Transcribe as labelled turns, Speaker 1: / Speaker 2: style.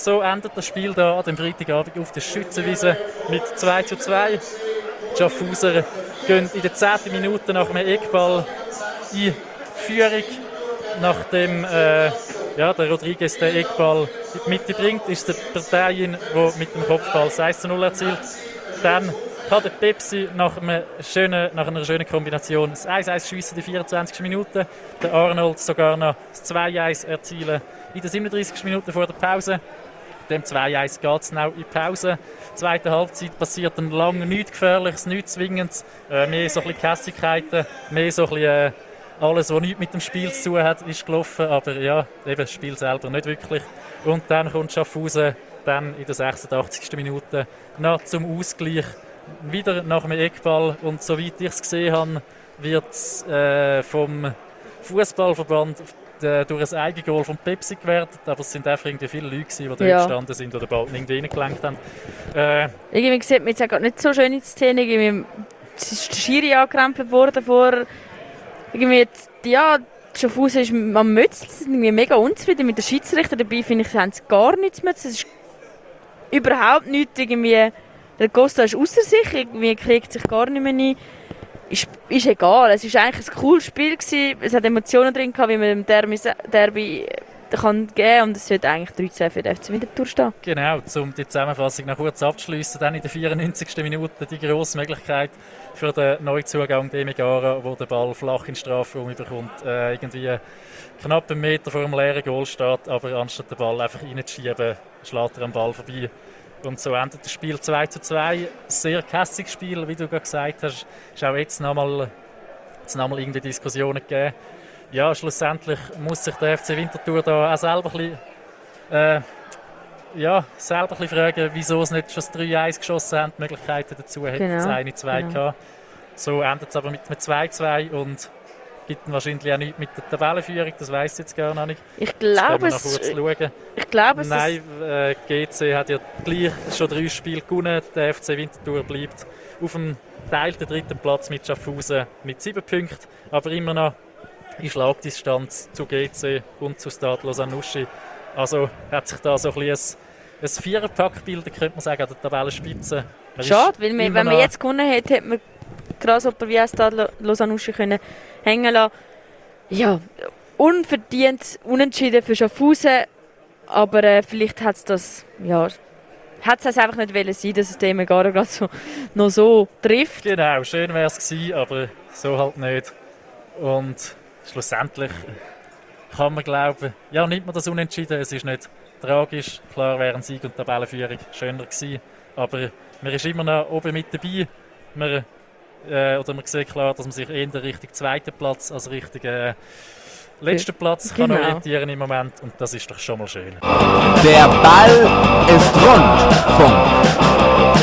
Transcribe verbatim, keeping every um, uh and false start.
Speaker 1: so endet das Spiel hier an dem Freitagabend auf der Schützenwiese mit zwei zu zwei. Die Schaffhauser gehen in der zehnten Minute nach einem Eckball in Führung. Nachdem äh, ja, der Rodriguez den Eckball in die Mitte bringt, ist der Parteien, der mit dem Kopfball das eins zu null erzielt. Dann kann der Pepsi nach, einem schönen, nach einer schönen Kombination das eins eins schiessen in der vierundzwanzigsten Minute. Der Arnold sogar noch das zwei eins erzielen in der siebenunddreißigsten Minute vor der Pause. Dem zwei eins geht es auch in die Pause. Zweite Halbzeit passiert dann lange nichts Gefährliches, nichts Zwingendes. Äh, mehr so ein bisschen Kässigkeiten, mehr so ein bisschen, äh, alles, was nichts mit dem Spiel zu tun hat, ist gelaufen. Aber ja, eben das Spiel selber nicht wirklich. Und dann kommt Schaffhausen dann in der sechsundachtzigsten Minute noch zum Ausgleich. Wieder nach einem Eckball. Und soweit ich es gesehen habe, wird es äh, vom Fußballverband durch ein Eigengoal von Pepsi gewertet, aber es sind einfach irgendwie viele Leute, die dort
Speaker 2: ja.
Speaker 1: gestanden sind oder bald irgendwie reingelenkt haben. Äh,
Speaker 2: irgendwie sieht man jetzt auch nicht so schön in der Szene. Irgendwie, es ist der Schiri angekrempelt worden vor... Irgendwie, ja, Schaffhausen ist am Mötzeln, sie sind irgendwie mega unzufrieden mit den Schiedsrichter. Dabei finde ich, sie haben gar nichts mehr. Es ist überhaupt nichts. Irgendwie, der Costa ist ausser sich, irgendwie kriegt sich gar nicht mehr rein. Ist, ist egal, es war eigentlich ein cooles Spiel gewesen. Es hat Emotionen drin gehabt, wie man im Derby, Derby kann geben, und es wird eigentlich drei zu zwei für den F C Winterthur stehen.
Speaker 1: Genau, um die Zusammenfassung noch kurz abzuschliessen, dann in der vierundneunzigsten Minute die grosse Möglichkeit für den Neuzugang Demigara, der den Ball flach in den Strafraum bekommt, äh, irgendwie knapp einen Meter vor dem leeren Goal steht, aber anstatt den Ball einfach reinzuschieben, schlägt er am Ball vorbei. Und so endet das Spiel zwei zu zwei. Ein sehr kässiges Spiel, wie du gerade gesagt hast. Es ist auch jetzt nochmal noch mal irgendwie Diskussionen gegeben. Ja, schlussendlich muss sich der F C Winterthur da auch selber ein bisschen, äh, ja, selber ein bisschen fragen, wieso es nicht schon das drei eins geschossen haben. Die Möglichkeiten dazu hätten es
Speaker 2: genau.
Speaker 1: eins zwei genau. gehabt. So endet es aber mit einem zwei zwei und gibt wahrscheinlich auch nichts mit der Tabellenführung, das weiss ich jetzt gar noch nicht.
Speaker 2: Ich glaube es...
Speaker 1: Kurz schauen.
Speaker 2: Ich glaube es...
Speaker 1: Nein, äh, G C hat ja gleich schon drei Spiele gewonnen. Der F C Winterthur bleibt auf dem geteilten dritten Platz mit Schaffhausen mit sieben Punkten, aber immer noch in Schlagdistanz zu G C und zu Stade Lausanne-Uschi. Also hat sich da so ein bisschen ein, ein Viererpack gebildet, könnte man sagen, an der Tabellenspitze. Man
Speaker 2: Schade, weil wir, wenn man jetzt gewonnen hätte, hätte man Grasshopper wie auch Stade Lausanne-Uschi können hängen lassen. Ja, unverdient, unentschieden für Schaffhausen, aber äh, vielleicht hat es das, ja, hat es einfach nicht wollen sein, dass es dem gar nicht so, noch so trifft.
Speaker 1: Genau, schön wäre es gewesen, aber so halt nicht. Und schlussendlich kann man glauben, ja, nimmt man das Unentschieden, es ist nicht tragisch. Klar wäre ein Sieg und Tabellenführung schöner gewesen, aber man ist immer noch oben mit dabei. Man, äh, oder man sieht klar, dass man sich eher Richtung zweiten Platz als Richtung äh, letzten Platz genau. kann orientieren im Moment, und das ist doch schon mal schön.
Speaker 3: Der Ball ist rund. Punkt.